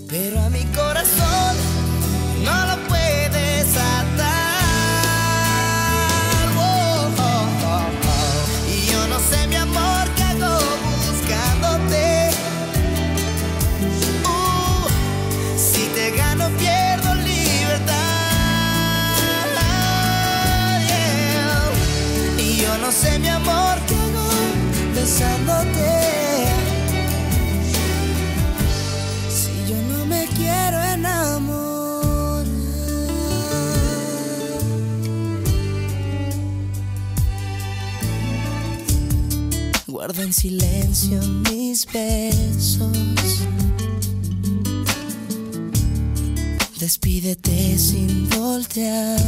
pero a mi corazón no lo puedes atar. Oh, oh, oh, oh. Y yo no sé, mi amor, qué hago buscándote. Si te gano pierdo libertad, yeah. Y yo no sé, mi amor, qué hago besándote. Si yo no me quiero enamorar. Guarda en silencio mis besos. Despídete sin voltear,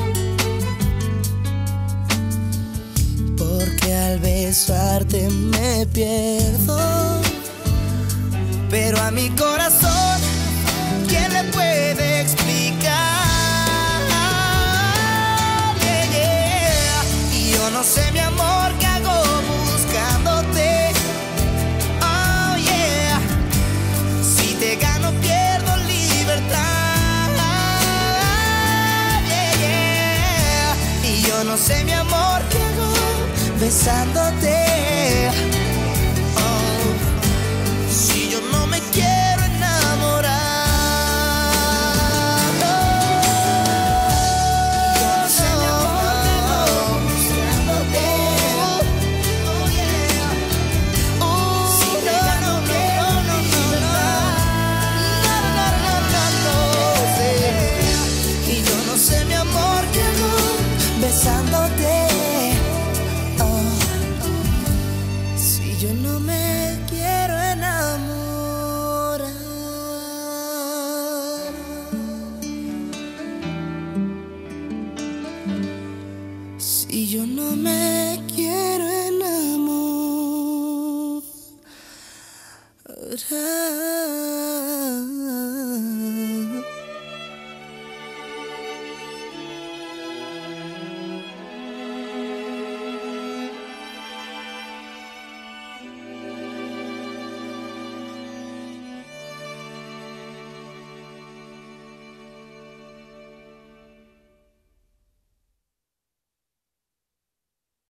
porque al besarte me pierdo. Pero a mi corazón, ¿quién le puede explicar? Yeah, yeah. Y yo no sé, mi amor, qué hago buscándote. Oh yeah. Si te gano pierdo libertad. Yo no sé, mi amor, qué hago besándote. Oh, si yo no me quiero enamorar. Yo no sé, mi amor, qué hago buscándote. Oh, yeah. Oh, si te gano pierdo libertad. No, y yo no sé, mi amor, qué hago besándote. Oh, si yo no me quiero enamorar. Si yo no me quiero enamorar.